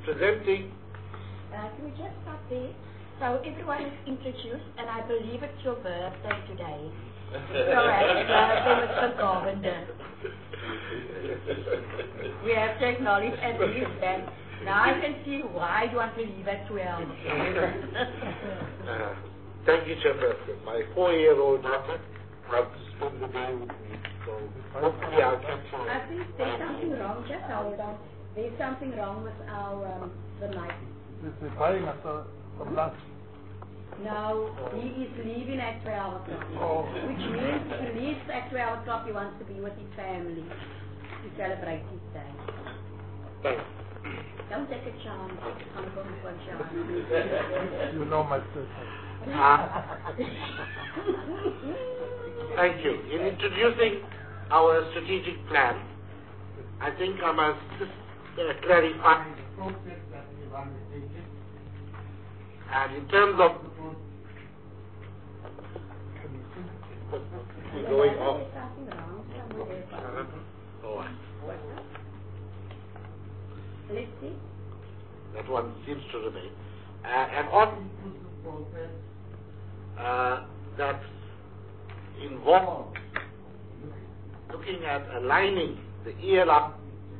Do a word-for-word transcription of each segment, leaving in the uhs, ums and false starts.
presenting. Uh, can we just stop there? So everyone is introduced, and I believe it's your birthday today. So happy birthday, Mister Govender. We have to acknowledge at least that. Now I can see why you want to leave at twelve. uh, thank you, Chairperson. My four-year-old daughter wants to spend the day with me, so hopefully I'll catch her. I think there's something wrong. Just hold on. There's something wrong with our um, the mic. Is he buying us uh, some lunch? No, he is leaving at twelve o'clock. Oh. Which means he leaves at twelve o'clock. He wants to be with his family to celebrate his day. Thanks. Don't take a chance. I'm going for a chance. You know my sister. Uh, thank you. In introducing our strategic plan, I think I must just uh, clarify the process that we've undertaken. And in terms of we're going off. Uh, oh, Let's see. that one seems to remain. Uh, an all-inclusive process uh, that involves looking at aligning the E L R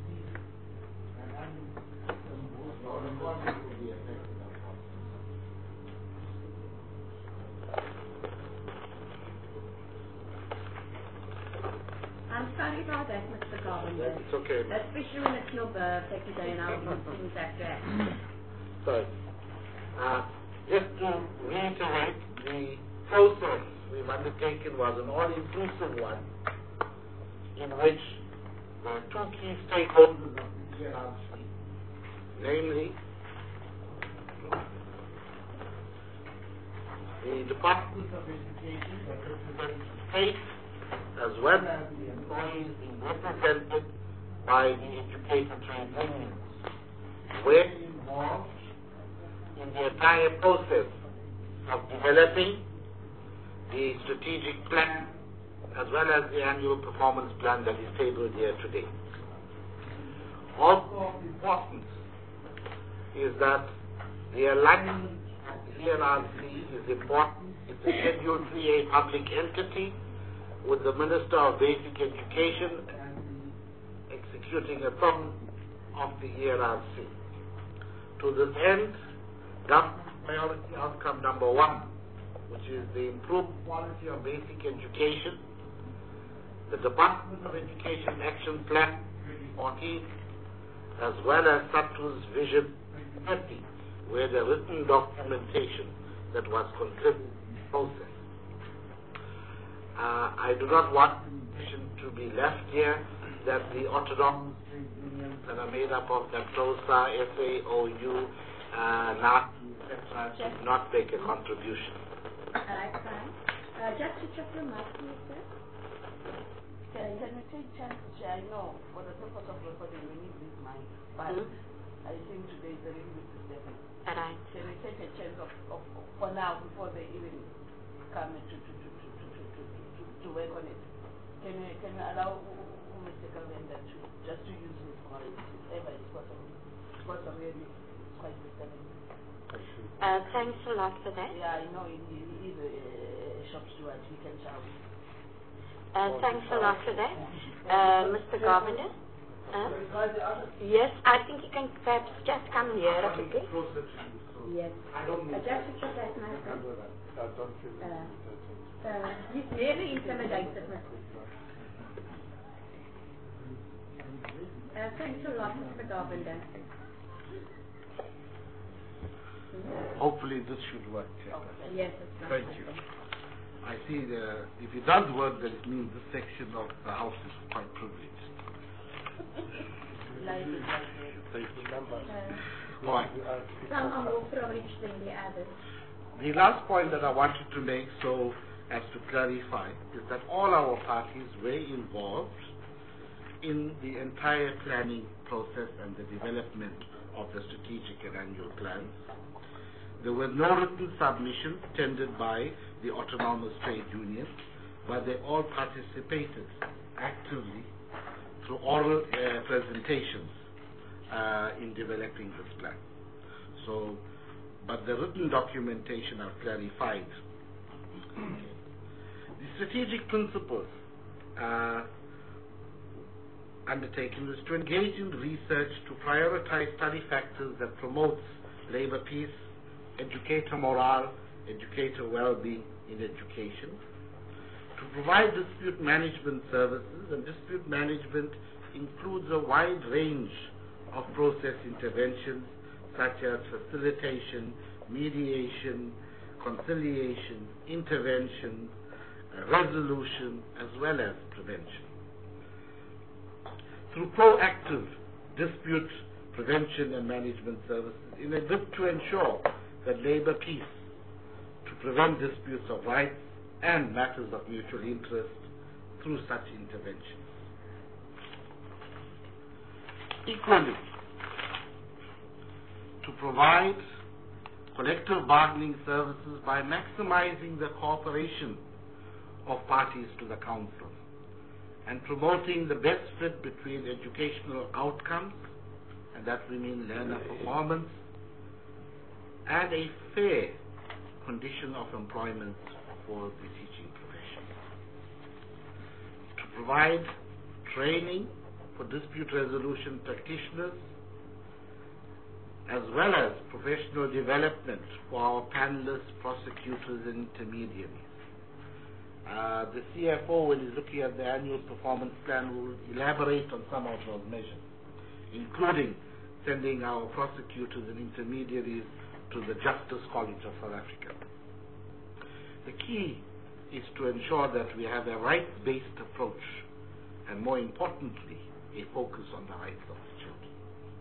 I'm sorry about that, Mister Govender. It's okay. Especially when it's your birthday today and our meetings at that. Sorry. Uh, just to reiterate, the process we've undertaken was an all-inclusive one in which the two key stakeholders of the E L R C, namely the Department of Education that represents the state, as well as the employees being represented by the educator trade unions, were involved in the entire process of developing the strategic plan as well as the annual performance plan that is tabled here today. Also of importance is that the alignment of the E L R C is important. It's a Schedule three A public entity with the Minister of Basic Education and the executing authority of the E L R C. To this end, government priority outcome number one, which is the improved quality of basic education, the Department of Education Action Plan twenty fourteen, as well as SATU's Vision twenty thirty, where the written documentation that was considered in the process. Uh, I do not want to be left here that the autonomous trade unions that are made up of NAPTOSA, S A O U, uh, NAT, et cetera, should not make a contribution. All right, fine. Uh, just to check your mic, please, sir. Can, can we take chance, Chair? I know for the purpose of recording we need this mic, but mm-hmm. I think today is a little bit disturbing. All right. Can we take a chance of, of, of for now before they even come to to to to to to, to, to, to work on it? Can we can we allow Mister Govender to just to use his voice if ever it's possible? Because really it's quite disturbing. Uh, thanks a lot for that. Yeah, I know he, he is a, a shop steward. He can shout. Uh, thanks a lot for that. Uh, Mister Govender? Uh, yes, I think you can perhaps just come here, okay? Yes. Uh, just to check that, my friend. Uh, uh, he's very intimidated, Mister Uh, thanks a lot, Mister Govender. Hopefully this should work. Yes, it's not. Thank you. I see the, if it does work, then it means this section of the House is quite privileged. Thank you. Uh, All right. Some are more privileged than the others. The last point that I wanted to make, so as to clarify, is that all our parties were involved in the entire planning process and the development of the strategic and annual plans. There were no written submissions tendered by the autonomous trade unions, but they all participated actively through oral uh, presentations uh, in developing this plan. So, but the written documentation are clarified. The strategic principles uh, undertaken is to engage in research to prioritize study factors that promotes labor peace, educator morale, educator well-being in education, to provide dispute management services, and dispute management includes a wide range of process interventions such as facilitation, mediation, conciliation, intervention, uh, resolution, as well as prevention. Through proactive dispute prevention and management services in a bid to ensure that labor peace, to prevent disputes of rights and matters of mutual interest through such interventions. Equally, to provide collective bargaining services by maximizing the cooperation of parties to the Council and promoting the best fit between educational outcomes, and that we mean learner performance, and a fair condition of employment for the teaching profession. To provide training for dispute resolution practitioners, as well as professional development for our panelists, prosecutors, and intermediaries. Uh, the C F O, when he's looking at the annual performance plan, will elaborate on some of those measures, including sending our prosecutors and intermediaries to the Justice College of South Africa. The key is to ensure that we have a rights-based approach, and more importantly, a focus on the rights of the children.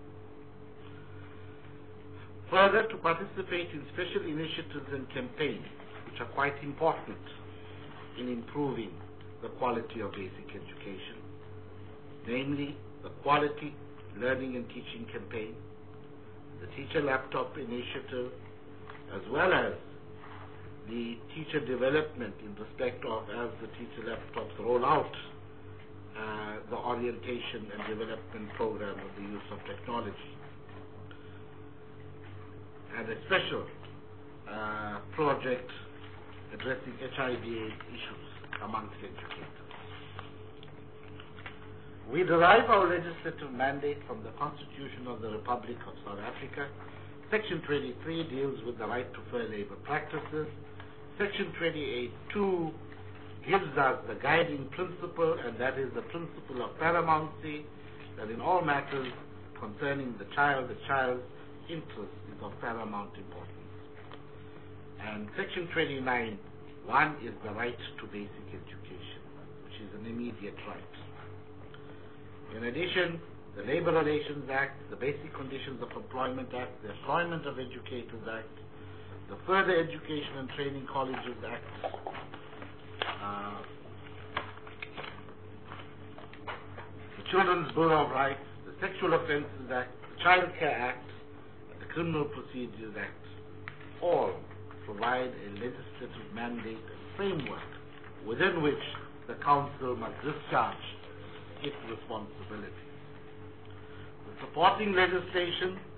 Further, to participate in special initiatives and campaigns, which are quite important in improving the quality of basic education, namely the Quality Learning and Teaching Campaign, the Teacher Laptop Initiative, as well as the teacher development in respect of, as the teacher laptops roll out, uh, the orientation and development program of the use of technology, and a special uh, project addressing H I V AIDS issues amongst educators. We derive our legislative mandate from the Constitution of the Republic of South Africa. Section twenty-three deals with the right to fair labor practices. Section twenty-eight two gives us the guiding principle, and that is the principle of paramountcy, that in all matters concerning the child, the child's interest is of paramount importance. And Section twenty-nine one is the right to basic education, which is an immediate right. In addition, the Labor Relations Act, the Basic Conditions of Employment Act, the Employment of Educators Act, the Further Education and Training Colleges Act, uh, the Children's Bill of Rights, the Sexual Offences Act, the Child Care Act, and the Criminal Procedures Act, all provide a legislative mandate and framework within which the Council must discharge its responsibilities. The supporting legislation